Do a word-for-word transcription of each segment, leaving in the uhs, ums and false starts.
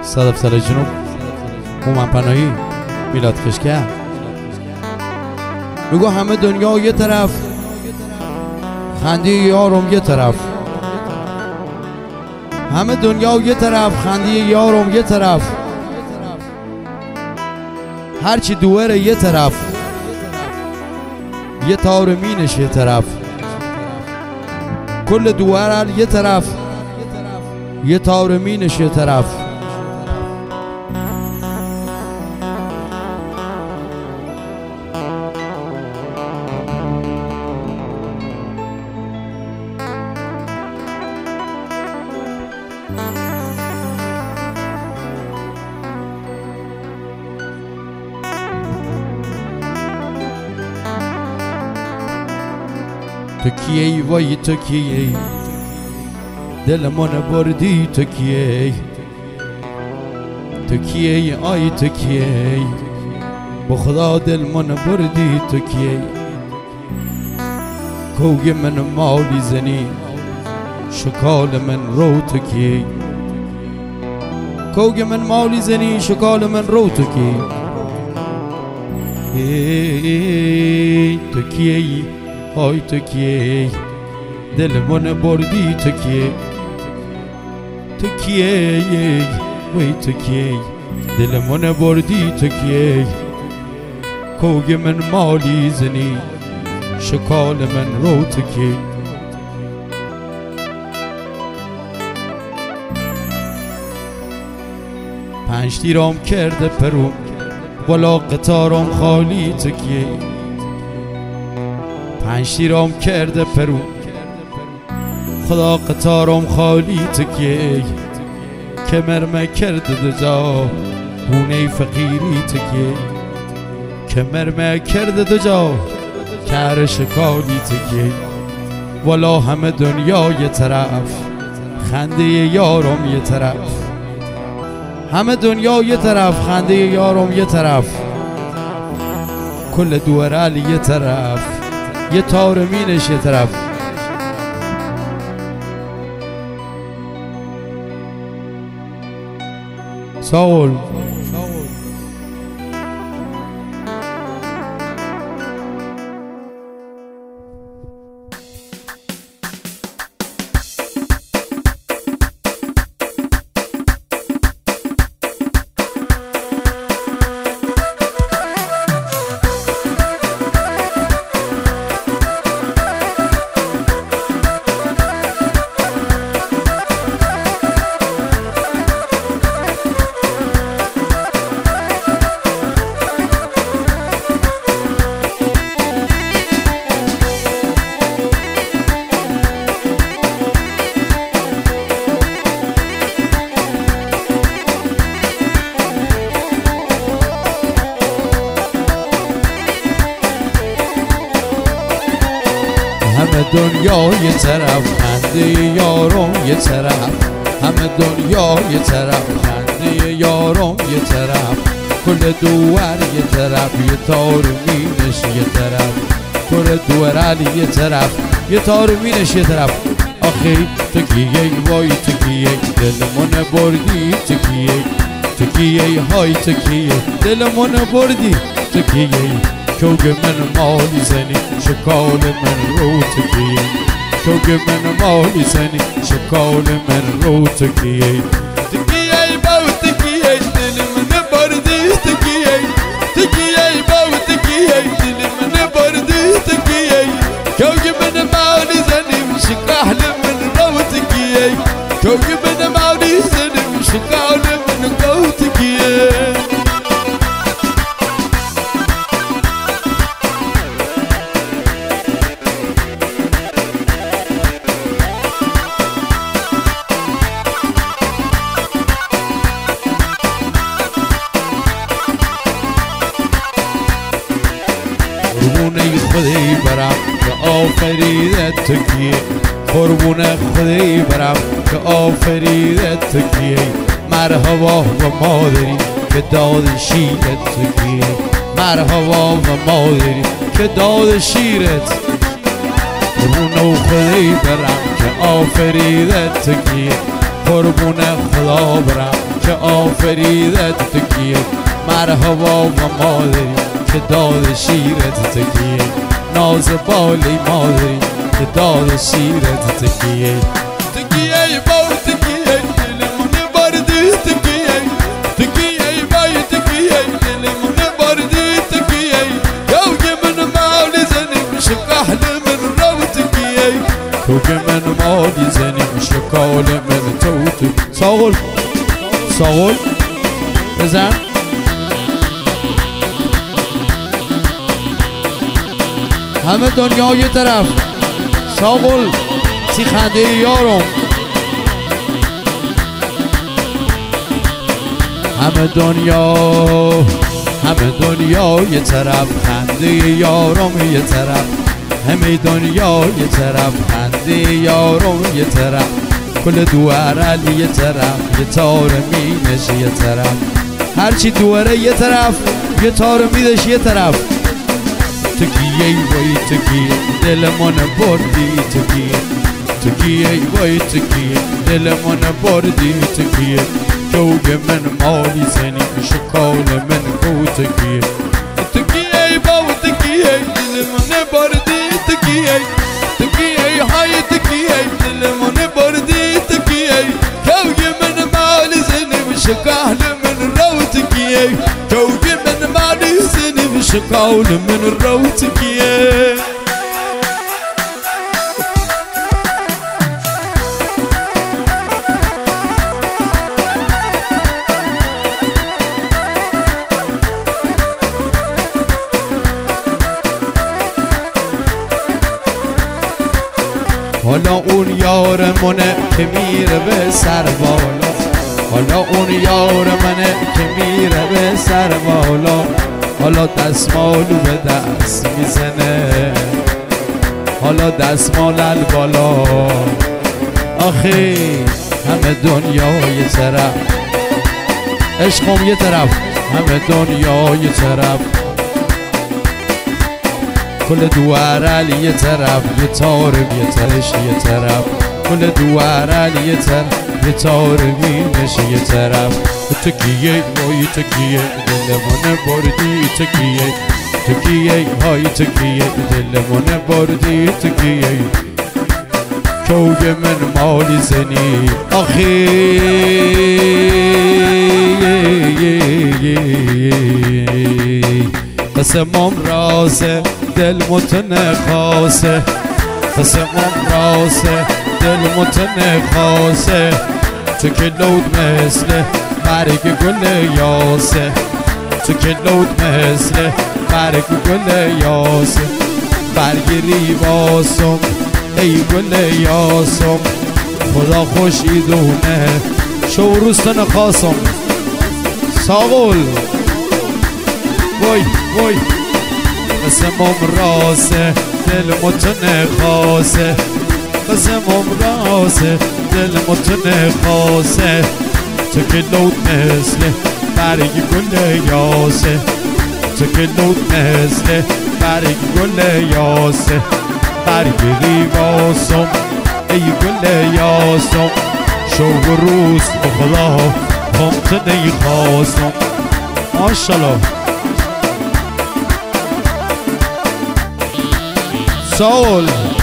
صدف سال جنوب هومن پناهی میلاد خشکر میگو همه دنیا یه طرف، خنده یارم یه طرف. همه دنیا یه طرف، خنده یارم یه طرف. هرچی دوره یه طرف، یه تار مینش یه طرف. کل دوره یه طرف، یه تار مینش یه طرف. تو کیی وای تو کیی دل من بردی، تو کیی تو کیی آی تو کیی با خدا دل من بردی، تو کیی کوگ من مالی زنی شکال من رو، تو کیی کوگ من مالی زنی شکال من رو، تو کیی تو کیی آی تو کیی دل من بردی، تو کیی تو کیی وای تو کیی دل من بردی، تو کیی کوگ من مالی زنی شکال من رو، تو کیی پنج تیرام کرده پروم بالا قطارم خالی، تو کیی پنج تیرام کرده پروم خدا قطارم خالی، تو کیی کمرمه کرده دجا بونه فقیری، تو کیی کمرمه کرده دجا کار شکالی، تو کیی والا همه دنیا یه طرف، خنده یارم یه طرف. همه دنیا یه طرف، خنده یارم یه طرف. کل دوره یه طرف، یه تار مینش یه طرف. ساول همه دنیا یه طرف، خنده یارم یه طرف. همه دنیا یه طرف، خنده یارم یه طرف. کل دوار یه طرف، یه تار مینش یه طرف. کل دوار یه طرف، یه تار مینش یه طرف. آخه تو کیی وای تو کیی دل من بردی، تو کیی تو کیی های تو کیی دل من بردی، تو کیی کوگ من مالی زنی شکال من رو، تو کیی کوگ من مالی زنی شکال من رو، تو کیی تو کیی باو تو کیی دل من بردی، تو کیی تو کیی باو تو کیی دل من بردی، تو کیی کوگ من مالی زنی شکال من رو، تو کیی کوگ من مالی زنی شکال من رو، تو کیی قربونه خدای برم که آفریده، تو کیی قربونه خدای برم که آفریده، تو کیی مرحبا و مادری که داد شیرت، تو کیی مرحبا و مادری که داد شیرت. قربونه خدای برم که آفریده، تو کیی قربونه خدا برم که آفریدت تو کیه مرحبا و مادری که داد شیرت تو کیه ناز بالی مادری که داد شیرت تو کیه تو کیه با تو کیه دلمون بردی تو کیه تو کیه بای تو کیه دلمون بردی تو کیه یو که من مالی زنیم شکاهل من رو تو کیه تو که من مالی زنیم شکال من تو تو ساغل ساغل بزن همه دنیا یه طرف ساغل سی خنده یارم همه دنیا همه دنیا یه طرف خنده یارم یه طرف همه دنیا یه طرف خنده یارم یه طرف کل دواره یه طرف یه تار مینش یه طرف هرچی دواره یه طرف یه تار میدش یه طرف تکیه وای تکیه دلمون بردی تکیه تکیه وای تکیه دلمون بردی تکیه جوگ من مالی زنی شکال من گو تکیه تکیه با تکیه دلمون بردی تکیه تکیه های تکیه دلمون بردی تکیه جوگ من مالی زنی شکال من رو تکیه جوگ من مالی زنی شکال من رو تکیه حالا اون یارمونه که میره به سر بالا حالا اون یارمونه که میره به سر بالا حالا دستمالو به دست میزنه حالا دستمال بالا آخی همه دنیا یه طرف عشقم یه طرف همه دنیا یه طرف کل دواره یه طرف یه تار یه ترش یه طرف کل دواره یه طرف یه تار مینش یه طرف تکیه وای تکیه دلمون بردی تکیه تکیه های تکیه دلمون بردی تکیه کوگ من مالی زنی آخی قسمم رازه دل متن خاصه قسمم رازه دل متن خاصه تو که لود مثل برگ گل یاسه تو که لود مثل برگ گل یاسه برگ ریواسم ای گل یاسم خدا خوشی دونه شوروستن خاصم ساغل وای وای قسمم راسه دل متن خاصه قسمم راسه دل متن خاصه تو که لود مثل برگ گل یاسه تو که لود مثل برگ گل یاسه برگ ریواسم ای گل یاسم شوق روز به خدا همتنی خواستم ماشالله ساول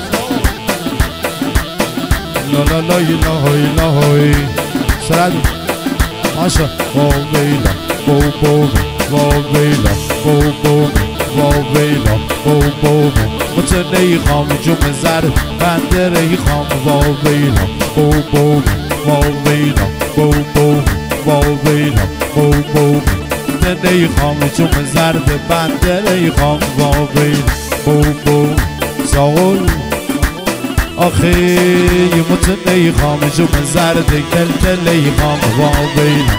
لا لا لا لا لا لا سرد ماشا با ویلا بو بو با ویلا بو بو با ویلا بو بو متنی خام جم زر بندری خام با ویلا بو بو با ویلا بو بو با ویلا بو بو متنی خام جم زرد بندری خام با ویلا بو بو ساول آخی متنی خام جم زرد کلکلی خام با ویلا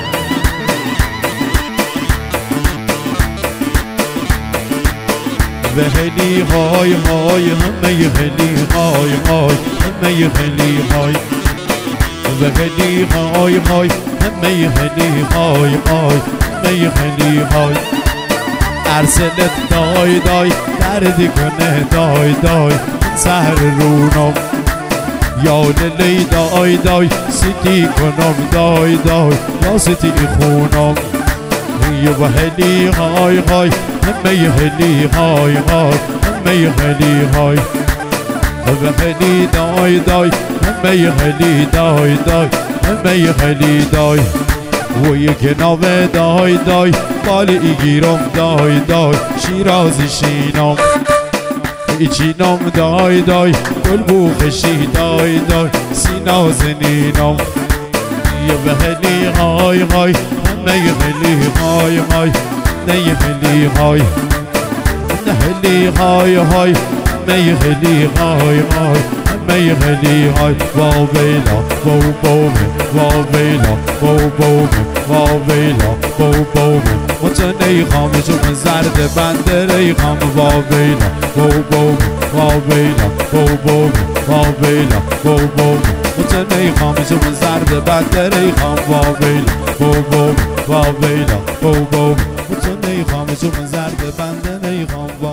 به خیلی های های همه خیلی های های همه خیلی های به خیلی های های همه خیلی های های همه خیلی های ارسلت دای دای دردی کنه دای دای سهر رونم یا لیلی دای دای سیتی کنم دای دای یا سیتی خونم یه هلی های های همه هلی های های همه هلی های همه هلی دای دای همه هلی دای دای همه هلی دای و یک نوه دای دای بالی گیرم دای دای شیرازی شینم ایچینم دای دای گل بوخشی دای دای سینا زنینم یه هلی های های نه هلی های های نه هلی های نه هلی های های نه هلی های های نه هلی های واو بیلا واو بوم واو بیلا واو بوم واو بیلا واو بوم متنی خام چون زرد بندر خام واو بیلا واو بوم واو بیلا واو بوم واو بیلا واو بوم متنی خام چون زرد بندر خام واو بیلا واو بوم واو بیلا واو بوم متنی خام چون زرد بندر خام